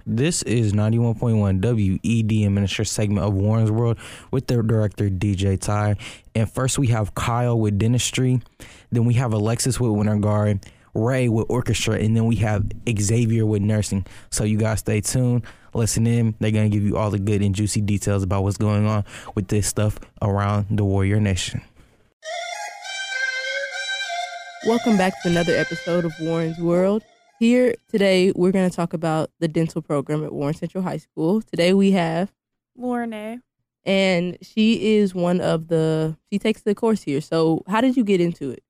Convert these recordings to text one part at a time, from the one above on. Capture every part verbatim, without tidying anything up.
This is ninety-one point one W E D M Minister segment of Warren's World with their director, D J Ty. And first we have Kyle with dentistry. Then we have Alexis with Winter Guard, Ray with orchestra, and then we have Xavier with nursing. So you guys stay tuned, listen in. They're going to give you all the good and juicy details about what's going on with this stuff around the Warrior Nation. Welcome back to another episode of Warren's World. Here today, we're going to talk about the dental program at Warren Central High School. Today we have Lorna, and she is one of the, she takes the course here. So how did you get into it?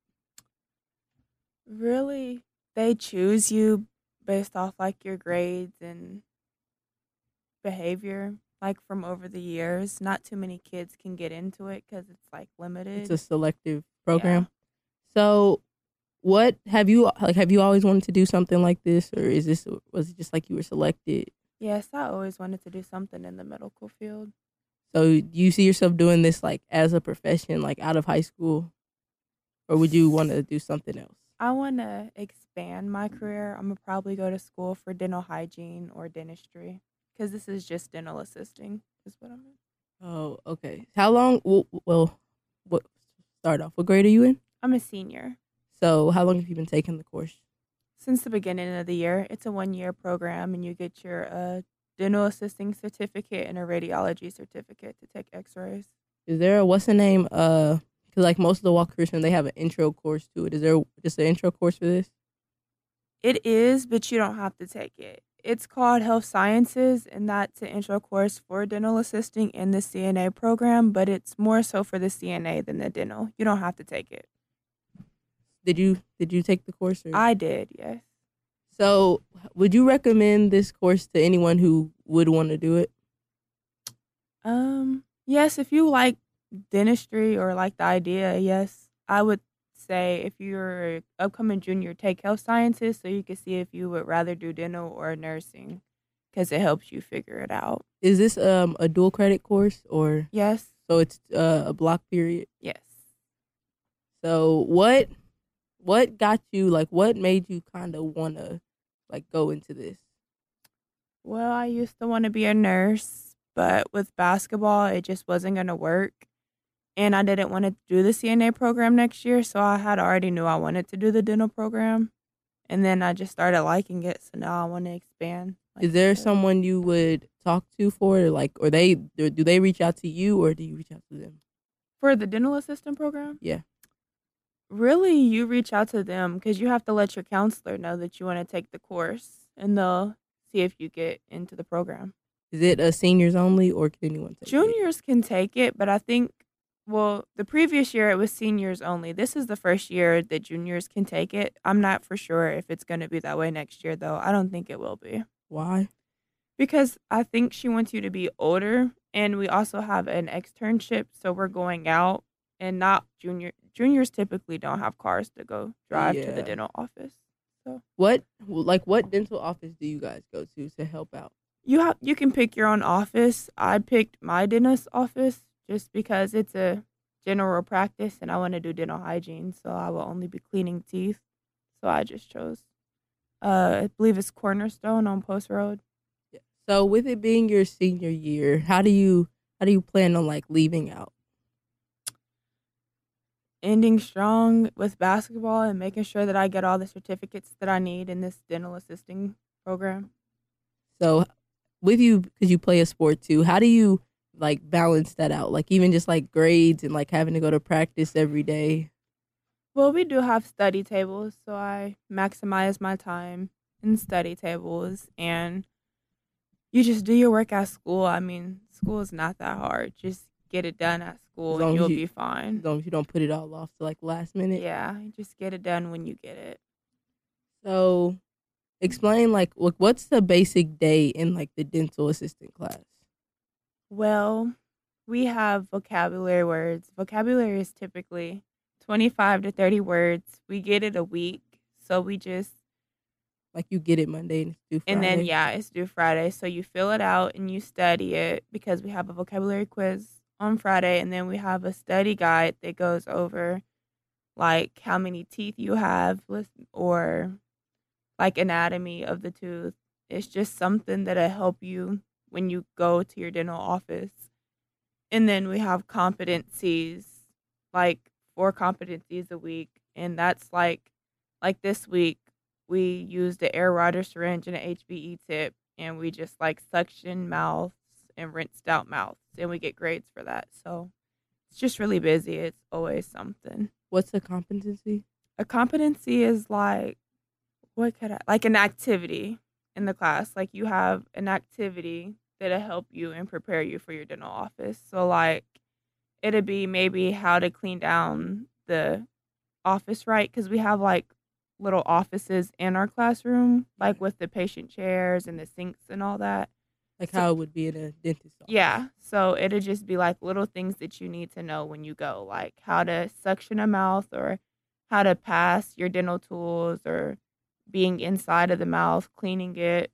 really, they choose you based off like your grades and behavior, like from over the years. Not too many kids can get into it because it's like limited. It's a selective program. Yeah. So what have you, like, have you always wanted to do something like this, or is this, was it just like you were selected? Yes, I always wanted to do something in the medical field. So do you see yourself doing this like as a profession, like out of high school, or would you want to do something else? I want to expand my career. I'm going to probably go to school for dental hygiene or dentistry because this is just dental assisting is what I'm in. Oh, okay. How long, well, well, what, start off, what grade are you in? I'm a senior. So how long have you been taking the course? Since the beginning of the year. It's a one-year program, and you get your uh, dental assisting certificate and a radiology certificate to take x-rays. Is there a, what's the name, uh, because like most of the Walker Christian, they have an intro course to it. Is there just an intro course for this? It is, but you don't have to take it. It's called Health Sciences, and that's an intro course for dental assisting in the C N A program, but it's more so for the C N A than the dental. You don't have to take it. Did you did you take the course? Or? I did, yes. So would you recommend this course to anyone who would want to do it? Um, yes, if you like dentistry or like the idea, yes. I would say if you're an upcoming junior, take health sciences so you can see if you would rather do dental or nursing because it helps you figure it out. Is this um a dual credit course or? Yes. So it's uh, a block period? Yes. So what what got you, like what made you kind of want to like go into this? Well, I used to want to be a nurse, but with basketball, it just wasn't going to work. And I didn't want to do the C N A program next year, so I had already knew I wanted to do the dental program. And then I just started liking it, so now I want to expand. Like Is there someone you would talk to for it, or like, or they do they reach out to you, or do you reach out to them? For the dental assistant program? Yeah. Really, you reach out to them because you have to let your counselor know that you want to take the course, and they'll see if you get into the program. Is it a seniors only, or can anyone take Juniors it? Can take it, but I think, well, the previous year it was seniors only. This is the first year that juniors can take it. I'm not for sure if it's going to be that way next year, though. I don't think it will be. Why? Because I think she wants you to be older, and we also have an externship, so we're going out, and not junior. Juniors typically don't have cars to go drive Yeah. to the dental office. So What, like, what dental office do you guys go to to help out? you have you can pick your own office. I picked my dentist office just because it's a general practice, and I want to do dental hygiene, so I will only be cleaning teeth. So I just chose, uh, I believe it's Cornerstone on Post Road. So with it being your senior year, how do you how do you plan on like leaving out? Ending strong with basketball and making sure that I get all the certificates that I need in this dental assisting program. So with you, because you play a sport too, how do you like balance that out? Like even just like grades and like having to go to practice every day? Well, we do have study tables, so I maximize my time in study tables, and you just do your work at school. I mean, school is not that hard. Just get it done at school and you'll you, be fine. As long as you don't put it all off to like last minute. Yeah, just get it done when you get it. So explain like what what's the basic day in like the dental assistant class? Well, we have vocabulary words. Vocabulary is typically twenty-five to thirty words. We get it a week, so we just like you get it Monday and it's due Friday. And then yeah, it's due Friday. So you fill it out and you study it because we have a vocabulary quiz on Friday, and then we have a study guide that goes over like how many teeth you have or like anatomy of the tooth. It's just something that'll help you when you go to your dental office. And then we have competencies, like four competencies a week. And that's like, like this week, we used the air rider syringe and an H B E tip. And we just like suction mouths and rinsed out mouths. And we get grades for that. So it's just really busy. It's always something. What's a competency? A competency is like, what could I, like an activity in the class. Like you have an activity that'll help you and prepare you for your dental office. So like it'd be maybe how to clean down the office right, because we have like little offices in our classroom, like with the patient chairs and the sinks and all that. Like So- how it would be in a dentist office. Yeah. So it'll just be like little things that you need to know when you go, like how to suction a mouth or how to pass your dental tools or being inside of the mouth, cleaning it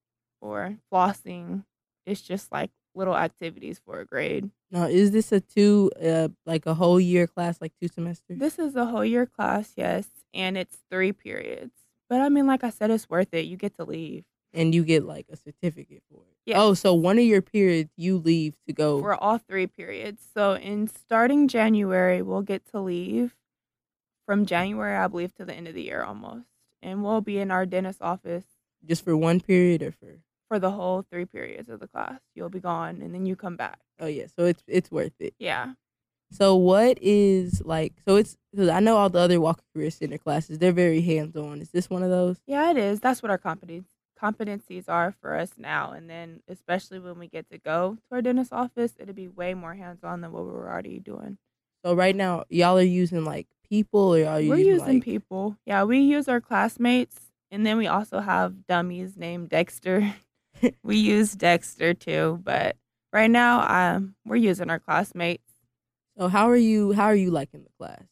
or flossing. It's just like little activities for a grade. Now, is this a two, uh, like a whole year class, like two semesters? This is a whole year class, yes, and it's three periods. But I mean, like I said, it's worth it. You get to leave. And you get like a certificate for it. Yes. Oh, so one of your periods you leave to go. For all three periods. So in starting January, we'll get to leave from January, I believe, to the end of the year almost. And we'll be in our dentist office Just for one period or for? for the whole three periods of the class. You'll be gone and then you come back. Oh yeah, so it's it's worth it. Yeah. So what is like? So it's because I know all the other Walker Career Center classes. They're very hands on. Is this one of those? Yeah, it is. That's what our competence competencies are for us now. And then especially when we get to go to our dentist office, it'll be way more hands on than what we were already doing. So right now, y'all are using like people, or are you We're using, using like, people. Yeah, we use our classmates, and then we also have dummies named Dexter. We use Dexter too, but right now, um, we're using our classmates. So how are you? How are you liking the class?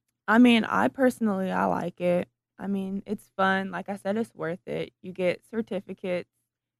I mean, I personally, I like it. I mean, it's fun. Like I said, it's worth it. You get certificates,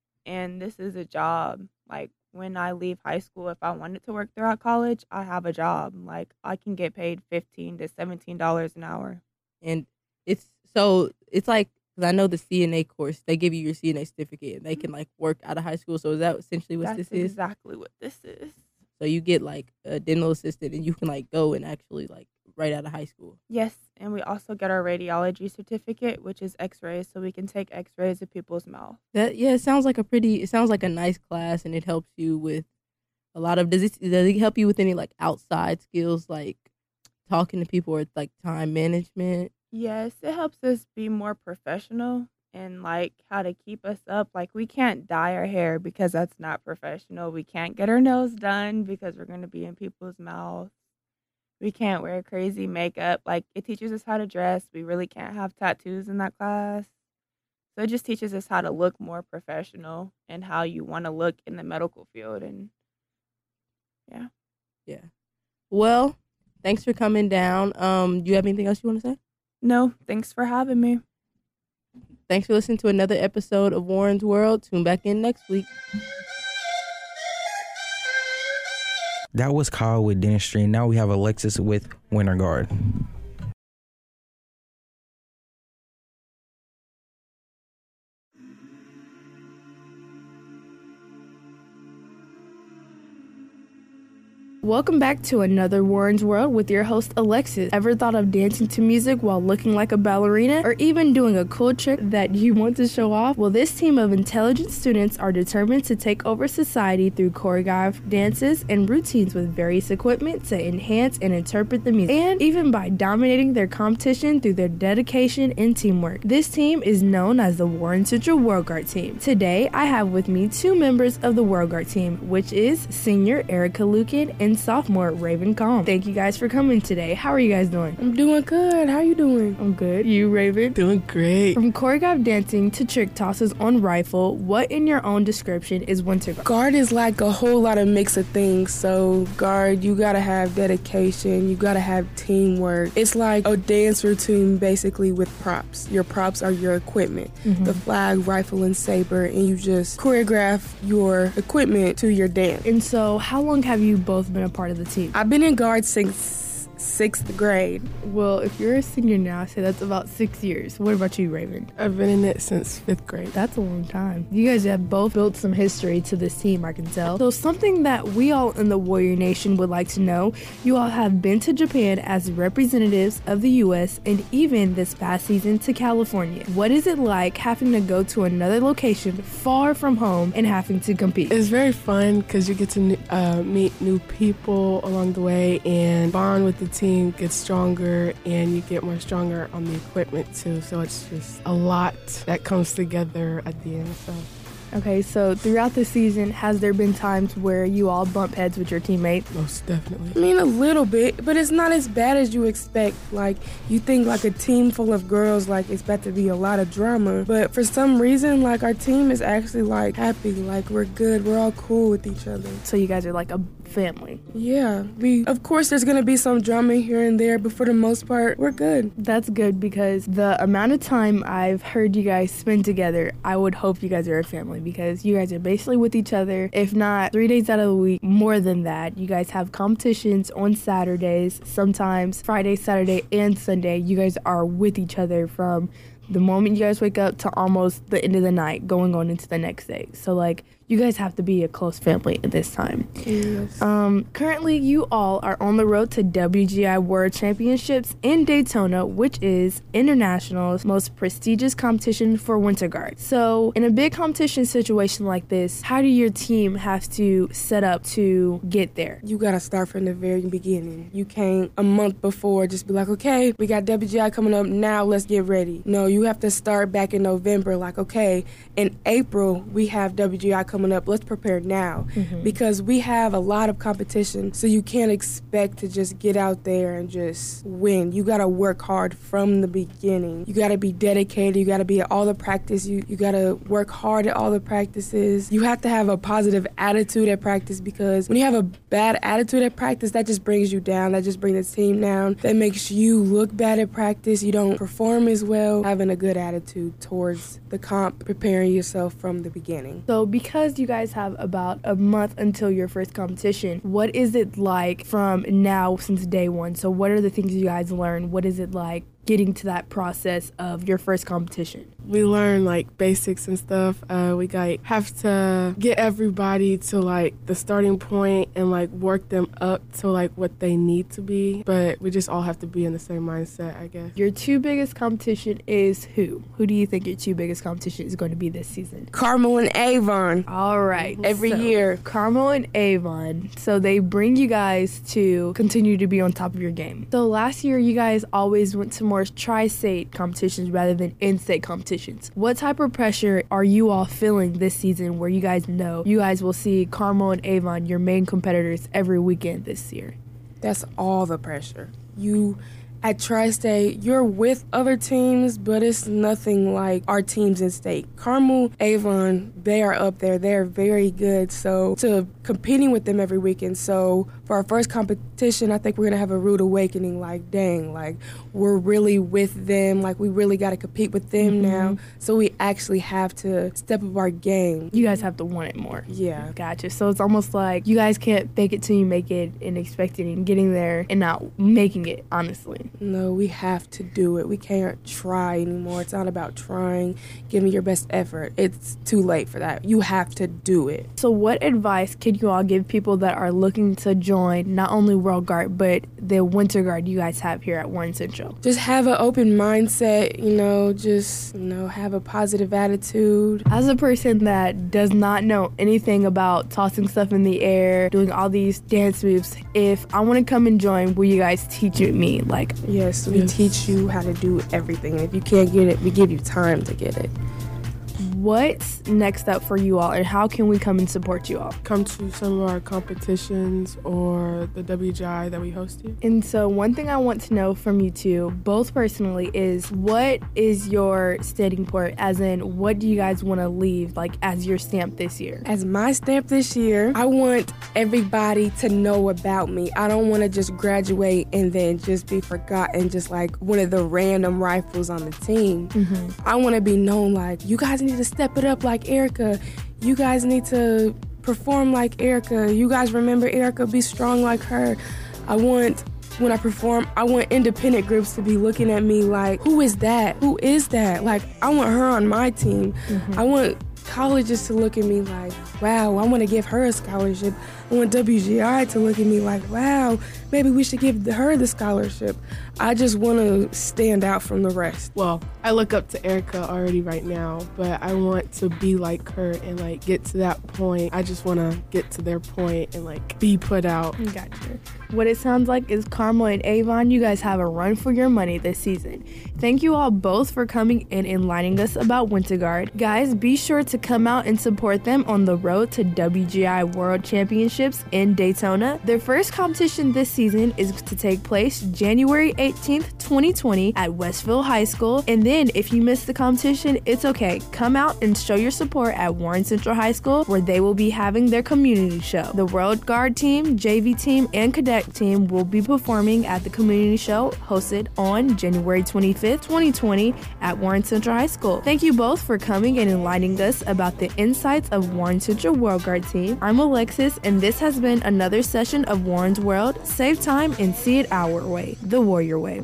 and this is a job. Like when I leave high school, if I wanted to work throughout college, I have a job. Like I can get paid fifteen to seventeen dollars an hour. And it's so it's like, because I know the C N A course, they give you your C N A certificate, and they can like work out of high school. So is that essentially what That's this is? exactly what this is. So you get like a dental assistant, and you can like go and actually like right out of high school. Yes, and we also get our radiology certificate, which is X-rays, so we can take X-rays of people's mouth. That yeah, it sounds like a pretty. It sounds like a nice class, and it helps you with a lot of. Does it does it help you with any like outside skills, like talking to people or like time management? Yes, it helps us be more professional and like how to keep us up. Like we can't dye our hair because that's not professional. We can't get our nails done because we're going to be in people's mouths. We can't wear crazy makeup. Like it teaches us how to dress. We really can't have tattoos in that class. So it just teaches us how to look more professional and how you want to look in the medical field. And yeah. Yeah. Well, thanks for coming down. Um, do you have anything else you want to say? No, thanks for having me. Thanks for listening to another episode of Warren's World. Tune back in next week. That was Kyle with dentistry. And now we have Alexis with Winter Guard. Welcome back to another Warren's World with your host Alexis. Ever thought of dancing to music while looking like a ballerina, or even doing a cool trick that you want to show off? Well, this team of intelligent students are determined to take over society through choreographed dances and routines with various equipment to enhance and interpret the music, and even by dominating their competition through their dedication and teamwork. This team is known as the Warren Central World Guard Team. Today, I have with me two members of the World Guard Team, which is senior Erica Lucan and sophomore Raven Calm. Thank you guys for coming today. How are you guys doing? I'm doing good. How are you doing? I'm good. You, Raven? Doing great. From choreographed dancing to trick tosses on rifle, what in your own description is Winter Guard? Guard is like a whole lot of mix of things. So guard, you gotta have dedication. You gotta have teamwork. It's like a dance routine basically with props. Your props are your equipment. Mm-hmm. The flag, rifle, and saber, and you just choreograph your equipment to your dance. And so, how long have you both been a part of the team? I've been in guard since sixth grade. Well, if you're a senior now, I say that's about six years. What about you, Raven? I've been in it since fifth grade. That's a long time. You guys have both built some history to this team, I can tell. So something that we all in the Warrior Nation would like to know, you all have been to Japan as representatives of the U S and even this past season to California. What is it like having to go to another location far from home and having to compete? It's very fun because you get to uh, meet new people along the way and bond with the team, get stronger, and you get more stronger on the equipment too. So it's just a lot that comes together at the end. So. Okay, so throughout the season, has there been times where you all bump heads with your teammates? Most definitely. I mean, a little bit, but it's not as bad as you expect. Like, you think like a team full of girls, like, it's about to be a lot of drama. But for some reason, like, our team is actually, like, happy. Like, we're good. We're all cool with each other. So you guys are like a family. Yeah. We, of course, there's going to be some drama here and there, but for the most part, we're good. That's good because the amount of time I've heard you guys spend together, I would hope you guys are a family. Because you guys are basically with each other, if not three days out of the week, more than that. You guys have competitions on Saturdays, sometimes Friday, Saturday, and Sunday. You guys are with each other from the moment you guys wake up to almost the end of the night, going on into the next day. So, like, you guys have to be a close family at this time. Yes. Um, currently, you all are on the road to W G I World Championships in Daytona, which is International's most prestigious competition for winter guard. So, in a big competition situation like this, how do your team have to set up to get there? You got to start from the very beginning. You can't a month before just be like, okay, we got W G I coming up, now let's get ready. No, you have to start back in November, like, okay, in April, we have W G I coming coming up, let's prepare now. Mm-hmm. Because we have a lot of competition, so you can't expect to just get out there and just win. You got to work hard from the beginning. You got to be dedicated. You got to be at all the practice. You, you got to work hard at all the practices. You have to have a positive attitude at practice because when you have a bad attitude at practice, that just brings you down. That just brings the team down. That makes you look bad at practice. You don't perform as well. Having a good attitude towards the comp, preparing yourself from the beginning. So because you guys have about a month until your first competition, what is it like from now since day one? So what are the things you guys learn? What is it like getting to that process of your first competition? We learn like basics and stuff. Uh, we got have to get everybody to like the starting point and like work them up to like what they need to be. But we just all have to be in the same mindset, I guess. Your two biggest competition is who? Who do you think your two biggest competition is going to be this season? Carmel and Avon. All right. Every so, year. Carmel and Avon. So they bring you guys to continue to be on top of your game. So last year you guys always went to more tri-state competitions rather than in-state competitions. What type of pressure are you all feeling this season where you guys know you guys will see Carmel and Avon, your main competitors, every weekend this year? That's all the pressure. You at Tri-State, you're with other teams, but it's nothing like our teams in state. Carmel, Avon, they are up there. They're very good. So to competing with them every weekend. So for our first competition, I think we're going to have a rude awakening. Like, dang, like we're really with them. Like we really got to compete with them mm-hmm. now. So we actually have to step up our game. You guys have to want it more. Yeah. Gotcha. So it's almost like you guys can't fake it till you make it and expect it and getting there and not making it, honestly. No, we have to do it. We can't try anymore. It's not about trying, giving your best effort. It's too late for that. You have to do it. So what advice can you all give people that are looking to join not only World Guard, but the Winter Guard you guys have here at Warren Central? Just have an open mindset, you know, just, you know, have a positive attitude. As a person that does not know anything about tossing stuff in the air, doing all these dance moves, if I want to come and join, will you guys teach it me? Like, Yes, we yes. teach you how to do everything. If you can't get it, we give you time to get it. What's next up for you all, and how can we come and support you all? Come to some of our competitions or the W G I that we host here. And so one thing I want to know from you two, both personally, is what is your standing point, as in what do you guys want to leave like as your stamp this year? As my stamp this year, I want everybody to know about me. I don't want to just graduate and then just be forgotten, just like one of the random rifles on the team. Mm-hmm. I want to be known like, you guys need to step it up like Erica. You guys need to perform like Erica. You guys remember Erica, be strong like her. I want when I perform, I want independent groups to be looking at me like, who is that? Who is that? Like, I want her on my team. Mm-hmm. I want colleges to look at me like, wow, I want to give her a scholarship. I want W G I to look at me like, wow, maybe we should give her the scholarship. I just want to stand out from the rest. Well, I look up to Erica already right now, but I want to be like her and like get to that point. I just want to get to their point and like be put out. Gotcha. What it sounds like is Carmel and Avon, you guys have a run for your money this season. Thank you all both for coming and enlightening us about Winter Guard. Guys, be sure to come out and support them on the road to W G I World Championships in Daytona. Their first competition this season is to take place January eighteenth, twenty twenty at Westville High School. And then if you miss the competition, it's okay. Come out and show your support at Warren Central High School, where they will be having their community show. The World Guard team, J V team, and cadet team will be performing at the community show hosted on January twenty-fifth, twenty twenty at Warren Central High School. Thank you both for coming and enlightening us about the insights of Warren Central World Guard team. I'm Alexis, and this has been another session of Warren's World. Save time and see it our way, the Warrior way.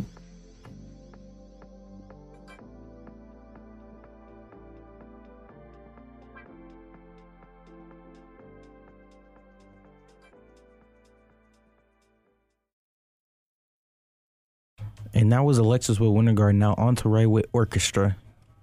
And that was Alexis with Winter Guard. Now on to Ray with Orchestra.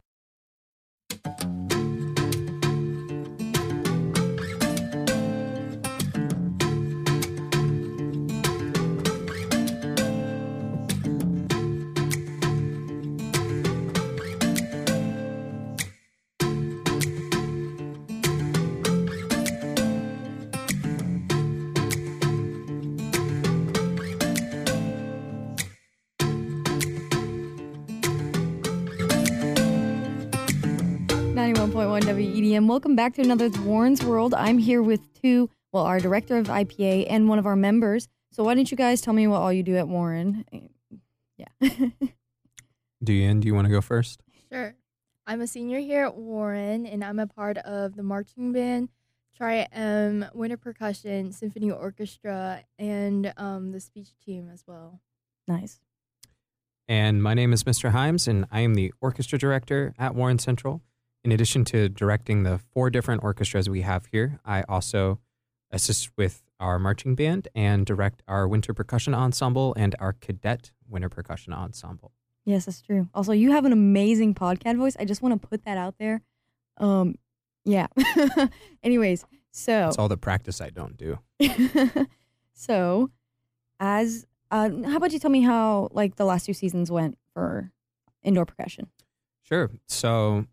ninety-one point one W E D M. Welcome back to another Warren's World. I'm here with two, well, our director of I P A and one of our members. So why don't you guys tell me what all you do at Warren? Yeah. Deanne, do you want to go first? Sure. I'm a senior here at Warren, and I'm a part of the marching band, Tri-M, Winter Percussion, Symphony Orchestra, and um, the speech team as well. Nice. And my name is Mister Himes, and I am the orchestra director at Warren Central. In addition to directing the four different orchestras we have here, I also assist with our marching band and direct our winter percussion ensemble and our cadet winter percussion ensemble. Yes, that's true. Also, you have an amazing podcast voice. I just want to put that out there. Um, yeah. Anyways, so it's all the practice I don't do. So, as uh, how about you tell me how like the last two seasons went for indoor percussion? Sure. So,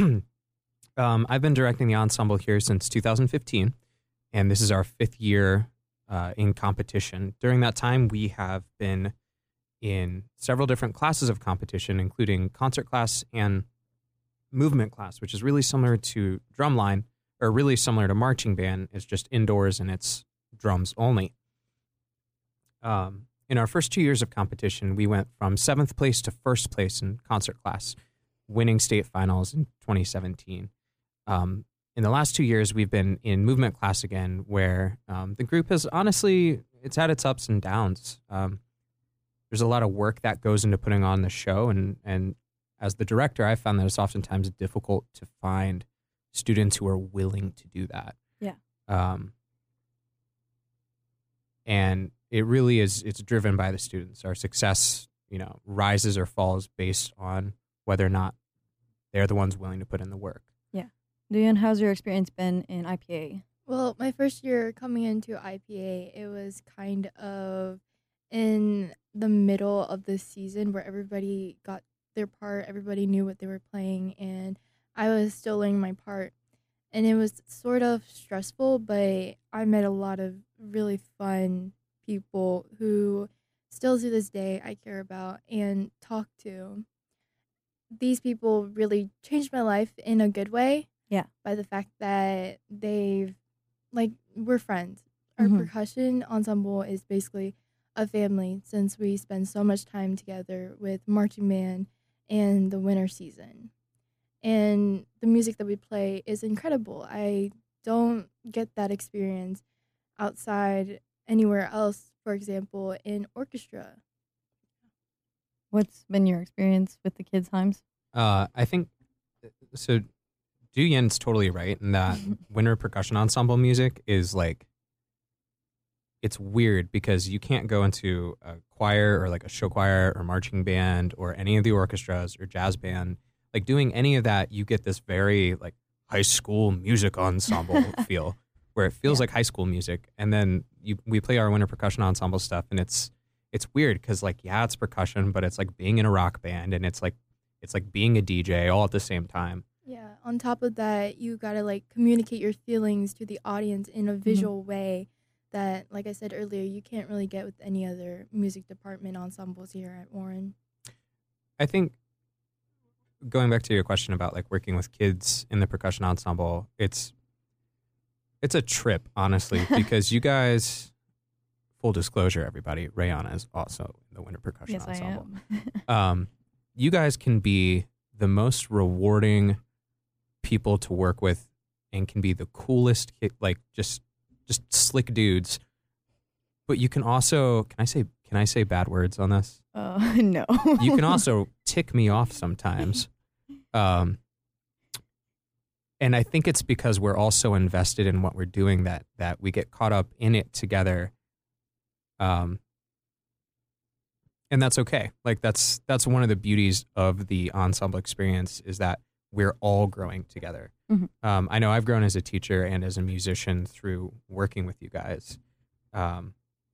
um, I've been directing the ensemble here since two thousand fifteen, and this is our fifth year uh, in competition. During that time, we have been in several different classes of competition, including concert class and movement class, which is really similar to drumline, or really similar to marching band. It's just indoors and it's drums only. Um, in our first two years of competition, we went from seventh place to first place in concert class, winning state finals in twenty seventeen. Um, in the last two years, we've been in movement class again, where um, the group has honestly, it's had its ups and downs. Um, there's a lot of work that goes into putting on the show, and and as the director, I found that it's oftentimes difficult to find students who are willing to do that. Yeah. Um, and it really is, it's driven by the students. Our success, you know, rises or falls based on whether or not they're the ones willing to put in the work. Yeah. Diane, how's your experience been in I P A? Well, my first year coming into I P A, it was kind of in the middle of the season where everybody got their part, everybody knew what they were playing, and I was still learning my part. And it was sort of stressful, but I met a lot of really fun people who still to this day I care about and talk to. These people really changed my life in a good way. Yeah. By the fact that they've, like, we're friends. Our Mhm. percussion ensemble is basically a family since we spend so much time together with marching band and the winter season. And the music that we play is incredible. I don't get that experience outside anywhere else for example, in orchestra. What's been your experience with the kids' times? Uh, I think so. Du Yen's totally right in that winter percussion ensemble music is like, it's weird because you can't go into a choir or like a show choir or marching band or any of the orchestras or jazz band. Like doing any of that, you get this very like high school music ensemble feel where it feels Yeah. like high school music. And then you we play our winter percussion ensemble stuff and it's it's weird because like, yeah, it's percussion, but it's like being in a rock band and it's like it's like being a D J all at the same time. Yeah. On top of that, you gotta like communicate your feelings to the audience in a visual way that, like I said earlier, you can't really get with any other music department ensembles here at Warren. I think going back to your question about like working with kids in the percussion ensemble, it's it's a trip, honestly, because you guys, full disclosure, everybody, Rayana is also in the winter percussion Yes, ensemble. I am. um, you guys can be the most rewarding people to work with and can be the coolest, ki- like just just slick dudes. But you can also, can I say can I say bad words on this? Uh, no. You can also tick me off sometimes. Um, and I think it's because we're all so invested in what we're doing that that we get caught up in it together. Um, and that's okay. Like that's that's one of the beauties of the ensemble experience is that we're all growing together. Mhm. Um, I know I've grown as a teacher and as a musician through working with you guys. Um,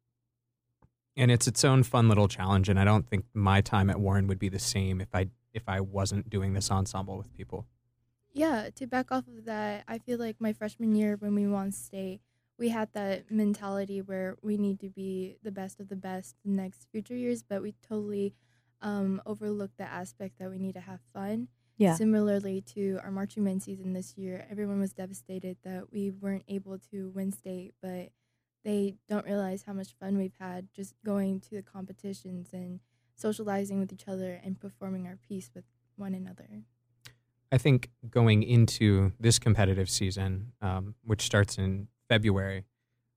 and it's its own fun little challenge. And I don't think my time at Warren would be the same if I if I wasn't doing this ensemble with people. Yeah, to back off of that, I feel like my freshman year when we won state, we had that mentality where we need to be the best of the best the next future years, but we totally um, overlooked the aspect that we need to have fun. Yeah. Similarly to our marching band season this year, everyone was devastated that we weren't able to win state, but they don't realize how much fun we've had just going to the competitions and socializing with each other and performing our piece with one another. I think going into this competitive season, um, which starts in February,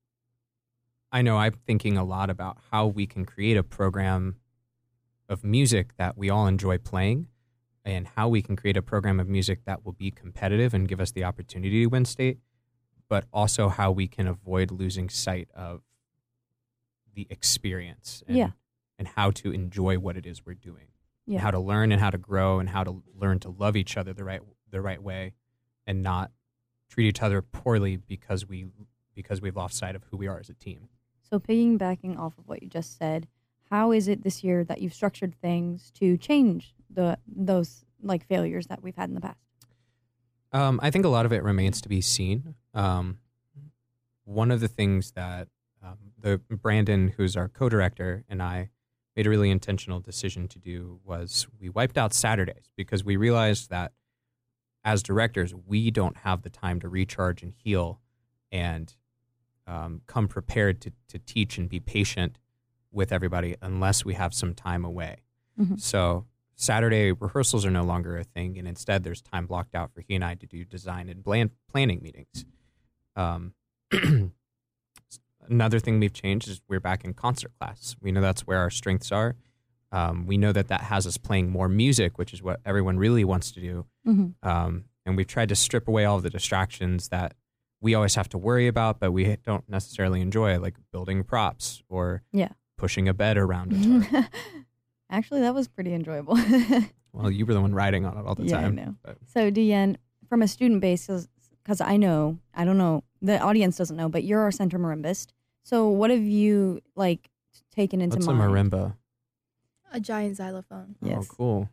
I know I'm thinking a lot about how we can create a program of music that we all enjoy playing and how we can create a program of music that will be competitive and give us the opportunity to win state, but also how we can avoid losing sight of the experience and, Yeah. and how to enjoy what it is we're doing. Yeah. And how to learn and how to grow and how to learn to love each other the right the right way and not treat each other poorly because we because we've lost sight of who we are as a team. So piggybacking off of what you just said, how is it this year that you've structured things to change the those like failures that we've had in the past? Um, I think a lot of it remains to be seen. Um, one of the things that um, the Brandon, who's our co-director, and I made a really intentional decision to do was we wiped out Saturdays because we realized that as directors, we don't have the time to recharge and heal and um, come prepared to, to teach and be patient with everybody unless we have some time away. Mhm. So Saturday rehearsals are no longer a thing, and instead there's time blocked out for he and I to do design and plan- planning meetings. Um, Another thing we've changed is we're back in concert class. We know that's where our strengths are. Um, we know that that has us playing more music, which is what everyone really wants to do. Mhm. Um, and we've tried to strip away all of the distractions that we always have to worry about, but we don't necessarily enjoy, like building props or Yeah. pushing a bed around a tarp. Actually, that was pretty enjoyable. Well, you were the one riding on it all the Yeah, I time. know. But So, Deanne, from a student basis, because I know, I don't know, the audience doesn't know, but you're our center marimbist. So, what have you like taken into what's a mind? marimba? A giant xylophone. Yes. Oh, cool.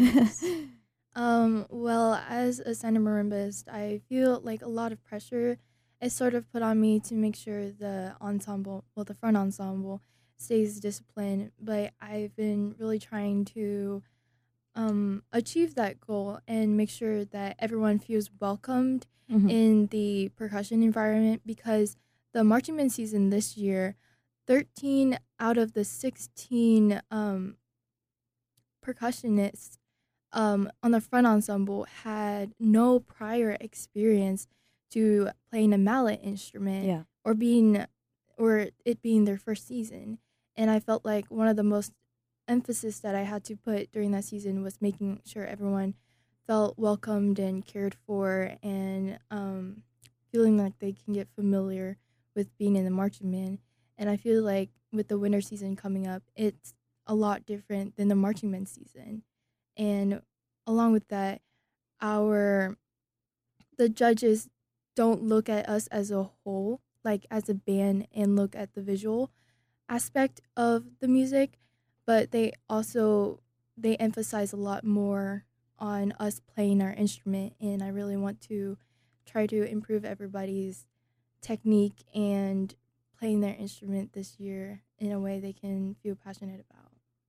Um, well, as a center marimbist, I feel like a lot of pressure is sort of put on me to make sure the ensemble, well, the front ensemble, stays disciplined. But I've been really trying to um, achieve that goal and make sure that everyone feels welcomed Mhm. in the percussion environment because the marching band season this year, thirteen out of the sixteen um, percussionists um, on the front ensemble had no prior experience to playing a mallet instrument Yeah. or being or it being their first season. And I felt like one of the most emphasis that I had to put during that season was making sure everyone felt welcomed and cared for, and um, feeling like they can get familiar with being in the marching band. And I feel like with the winter season coming up, it's a lot different than the marching band season. And along with that, our the judges don't look at us as a whole, like as a band, and look at the visual aspect of the music, but they also they emphasize a lot more on us playing our instrument. And I really want to try to improve everybody's technique and playing their instrument this year in a way they can feel passionate about.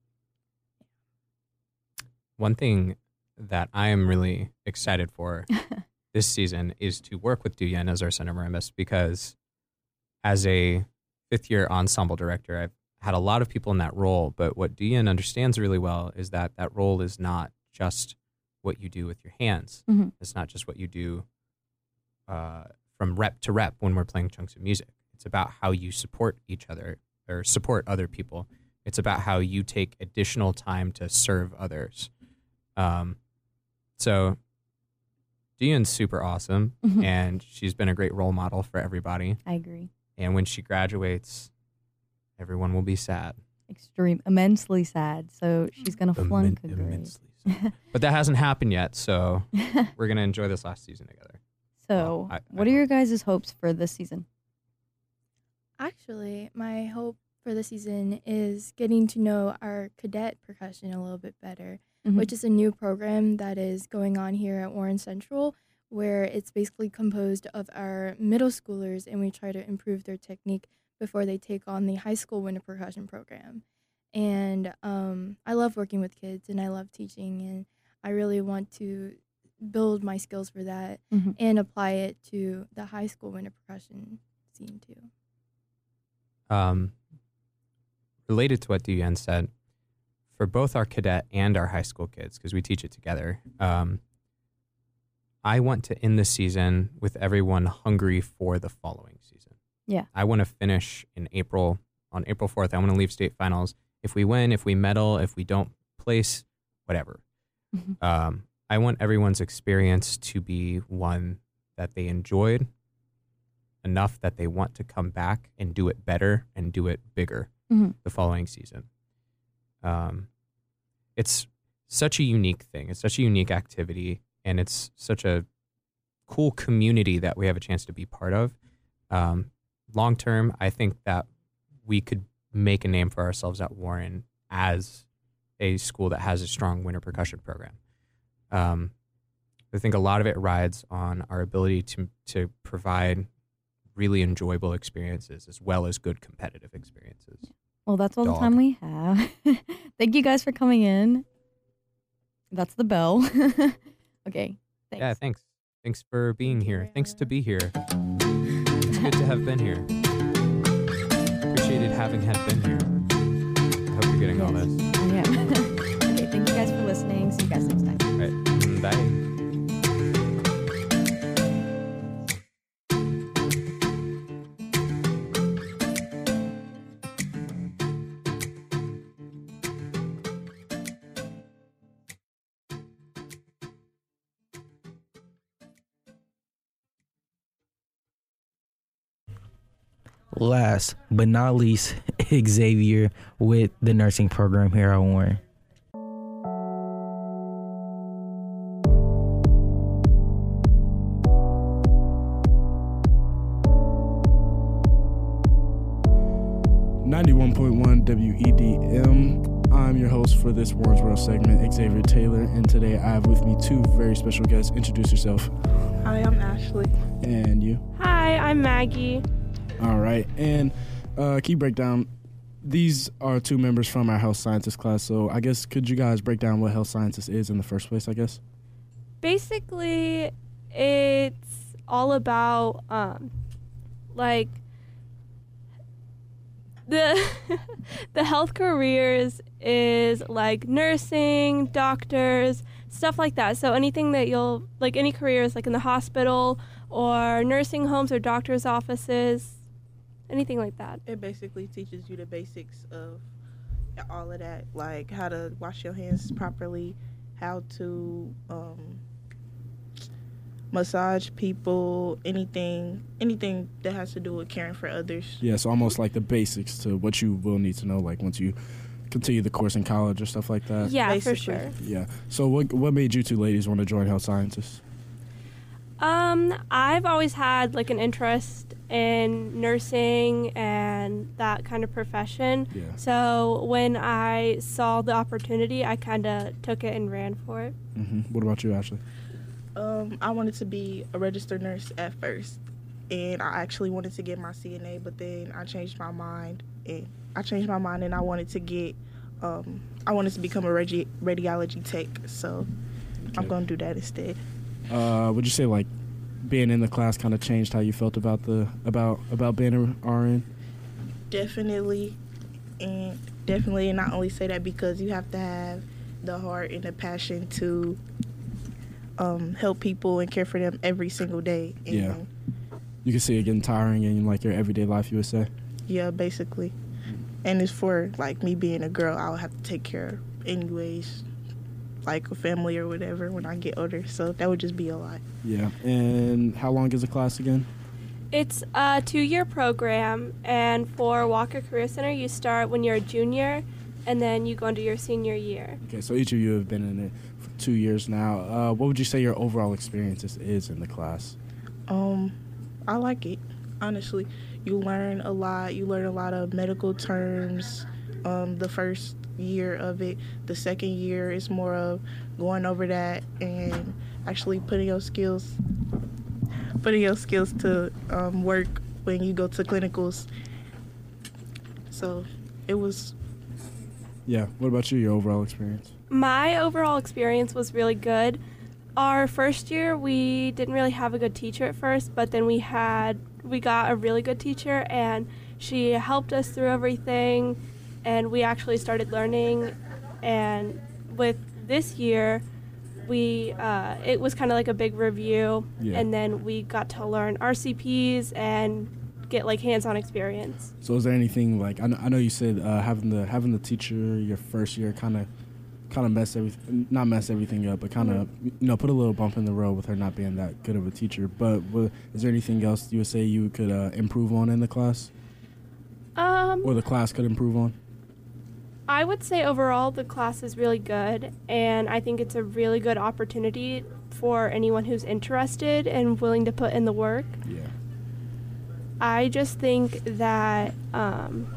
One thing that I am really excited for this season is to work with Duyen as our center marimbist, because as a fifth year ensemble director, I've had a lot of people in that role, but what Duyen understands really well is that that role is not just what you do with your hands. Mm-hmm. It's not just what you do uh, from rep to rep when we're playing chunks of music. It's about how you support each other or support other people. It's about how you take additional time to serve others. Um, so Duyen's super awesome, Mhm. and she's been a great role model for everybody. I agree. And when she graduates, everyone will be sad. Extreme, immensely sad. So she's gonna flunk a Immen- grade. immensely sad. But that hasn't happened yet, so we're gonna enjoy this last season together. So, Well, I- I what are your guys' hopes for this season? Actually, my hope for the season is getting to know our cadet percussion a little bit better, Mhm. which is a new program that is going on here at Warren Central, where it's basically composed of our middle schoolers, and we try to improve their technique before they take on the high school winter percussion program. And um, I love working with kids, and I love teaching, and I really want to build my skills for that Mhm. and apply it to the high school winter percussion scene too. Um, related to what Duyen said, for both our cadet and our high school kids, because we teach it together, um, I want to end the season with everyone hungry for the following season. Yeah. I want to finish in April, on April fourth. I want to leave state finals. If we win, if we medal, if we don't place, whatever. Mhm. Um, I want everyone's experience to be one that they enjoyed enough that they want to come back and do it better and do it bigger Mhm. the following season. Um, it's such a unique thing. It's such a unique activity, and it's such a cool community that we have a chance to be part of. Um, long term, I think that we could make a name for ourselves at Warren as a school that has a strong winter percussion program. Um, I think a lot of it rides on our ability to to provide really enjoyable experiences as well as good competitive experiences. Well, that's all Dog. the time we have. Thank you guys for coming in. That's the bell. Okay. Thanks. Yeah, thanks. Thanks for being Thank you, here. Thanks to Rihanna. be here. It's good to have been here. Appreciated having had been here. I hope you're getting all Yes. this. I am. Okay, thank you guys for listening. See you guys next time. All right. Mm, Bye. Last but not least, Xavier with the nursing program here at Warren. ninety-one point one W E D M. I'm your host for this Warren's World segment, Xavier Taylor, and today I have with me two very special guests. Introduce yourself. Hi, I'm Ashley. And you. Hi, I'm Maggie. All right. And uh, key breakdown. These are two members from our health sciences class, so I guess could you guys break down what health sciences is in the first place, I guess? Basically, it's all about um, like the the health careers is like nursing, doctors, stuff like that. So anything that you'll like any careers like in the hospital or nursing homes or doctors' offices, anything like that. It basically teaches you the basics of all of that, like how to wash your hands properly, how to um, massage people, anything, anything that has to do with caring for others. Yeah, so almost like the basics to what you will need to know, like once you continue the course in college or stuff like that. Yeah, Basically. for sure. Yeah. So what what made you two ladies want to join health sciences? Um, I've always had like an interest in nursing and that kind of profession. Yeah. So when I saw the opportunity, I kind of took it and ran for it. Mm-hmm. What about you, Ashley? Um, I wanted to be a registered nurse at first, and I actually wanted to get my C N A, but then I changed my mind, and I changed my mind, and I wanted to get, um, I wanted to become a radi- radiology tech. So Okay. I'm gonna do that instead. Uh, would you say like being in the class kind of changed how you felt about the about about being an R N? Definitely, and definitely, and not only say that because you have to have the heart and the passion to um, help people and care for them every single day. And Yeah. You can see it getting tiring in like your everyday life, you would say. Yeah, basically. And it's for like me being a girl, I'll have to take care of anyways, like a family or whatever when I get older. So that would just be a lot. Yeah. And how long is the class again? It's a two-year program, and for Walker Career Center, you start when you're a junior, and then you go into your senior year. Okay, so each of you have been in it for two years now. Uh, what would you say your overall experience is, is in the class? Um, I like it, honestly. You learn a lot. You learn a lot of medical terms um, the first year of it. The second year is more of going over that and actually putting your skills putting your skills to um, work when you go to clinicals. So it was... Yeah, what about you, your overall experience? My overall experience was really good. Our first year, we didn't really have a good teacher at first, but then we had we got a really good teacher, and she helped us through everything, and we actually started learning. And with this year, we uh, it was kind of like a big review, Yeah. and then we got to learn R C Ps and get like hands-on experience. So is there anything like I know, I know you said uh, having the having the teacher your first year kind of kind of mess everything not mess everything up, but kind of Mm-hmm. you know put a little bump in the road with her not being that good of a teacher. But what, is there anything else you would say you could uh, improve on in the class, Um, or the class could improve on? I would say overall the class is really good, and I think it's a really good opportunity for anyone who's interested and willing to put in the work. Yeah. I just think that, um,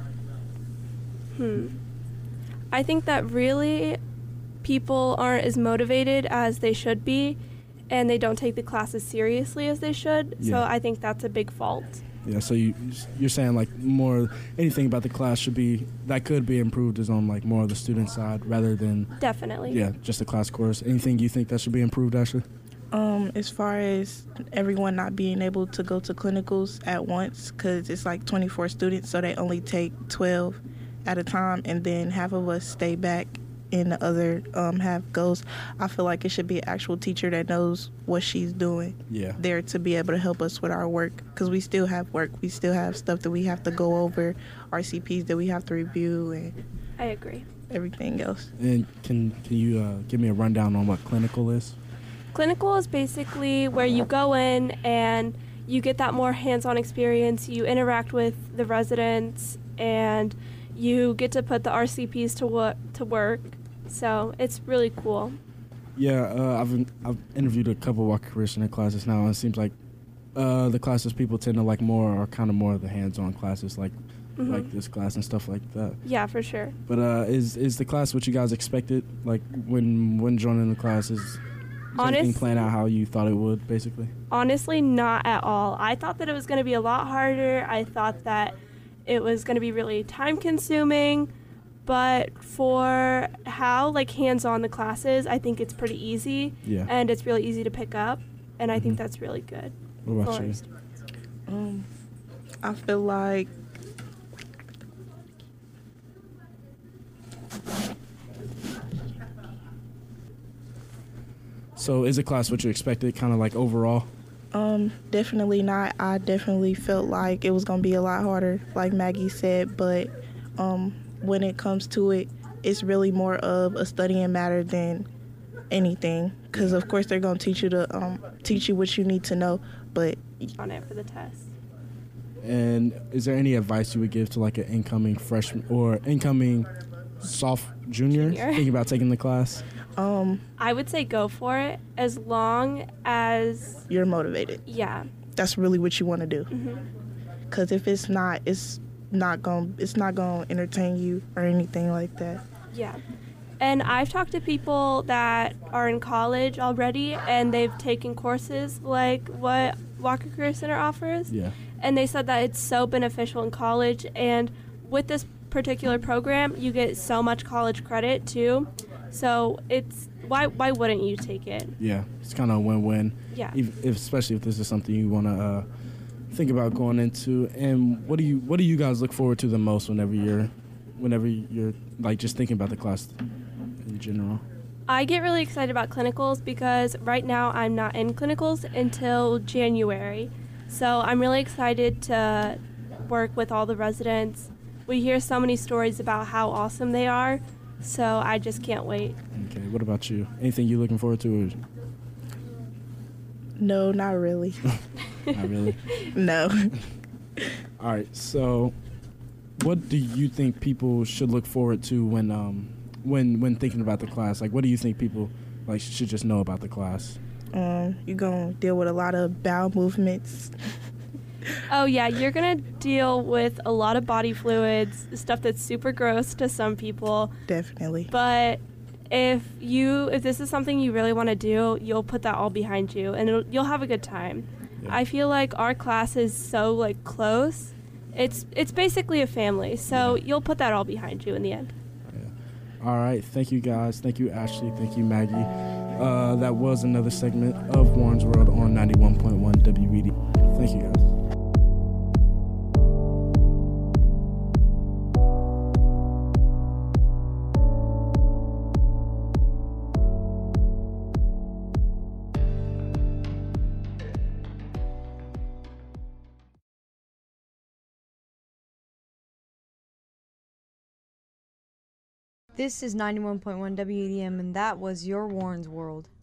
hmm, I think that really people aren't as motivated as they should be, and they don't take the classes seriously as they should. So Yeah. I think that's a big fault. Yeah, so you you're saying like more anything about the class should be that could be improved is on like more of the student side rather than Definitely. yeah just the class course. Anything you think that should be improved, Ashley? Um, as far as everyone not being able to go to clinicals at once, because it's like twenty-four students, so they only take twelve at a time, and then half of us stay back and the other um, half goes. I feel like it should be an actual teacher that knows what she's doing Yeah. there to be able to help us with our work, because we still have work. We still have stuff that we have to go over, R C Ps that we have to review, and I agree. everything else. And can can you uh, give me a rundown on what clinical is? Clinical is basically where you go in and you get that more hands-on experience. You interact with the residents and you get to put the R C Ps to wo- to work. So it's really cool. Yeah, uh, I've I've interviewed a couple Walker Career Center classes now, and it seems like uh, the classes people tend to like more are kind of more of the hands-on classes, like Mhm. like this class and stuff like that. Yeah, for sure. But uh, is is the class what you guys expected? Like when when joining the class, is, is Honest- everything playing out how you thought it would, basically? Honestly, not at all. I thought that it was going to be a lot harder. I thought that it was going to be really time-consuming. But for how like hands-on the class is, I think it's pretty easy. Yeah. And it's really easy to pick up. And I think Mhm. that's really good. What about you? Forrest. Um, I feel like So is the class what you expected, kind of like overall? Um, definitely not. I definitely felt like it was gonna be a lot harder, like Maggie said. But um, when it comes to it, it's really more of a studying matter than anything. Because of course they're gonna teach you to um, teach you what you need to know, but on it for the test. And is there any advice you would give to like an incoming freshman or incoming soft junior, Junior. thinking about taking the class? Um, I would say go for it as long as you're motivated. Yeah. That's really what you want to do. hmm Because if it's not, it's not going it's not going to entertain you or anything like that. Yeah. And I've talked to people that are in college already and they've taken courses like what Walker Career Center offers. Yeah. And they said that it's so beneficial in college. And with this particular program, you get so much college credit too. So it's why why wouldn't you take it? Yeah, it's kind of a win-win. Yeah. If, if, especially if this is something you want to uh, think about going into. And what do you what do you guys look forward to the most whenever you're whenever you're like just thinking about the class in general? I get really excited about clinicals because right now I'm not in clinicals until January. So I'm really excited to work with all the residents. We hear so many stories about how awesome they are, so I just can't wait. Okay, what about you? Anything you looking forward to? Or? No, not really. Not really? No. All right, so what do you think people should look forward to when um when when thinking about the class? Like, what do you think people like should just know about the class? Um, you're going to deal with a lot of bowel movements. Oh yeah, you're gonna deal with a lot of body fluids, stuff that's super gross to some people. Definitely. But if you if this is something you really want to do, you'll put that all behind you and it'll, you'll have a good time. Yeah. I feel like our class is so like close. It's it's basically a family, so yeah. You'll put that all behind you in the end. Yeah. All right, thank you guys. Thank you, Ashley. Thank you, Maggie. Uh, that was another segment of Warren's World on ninety-one point one W E D. Thank you, guys. This is ninety-one point one W E D M, and that was your Warren's World.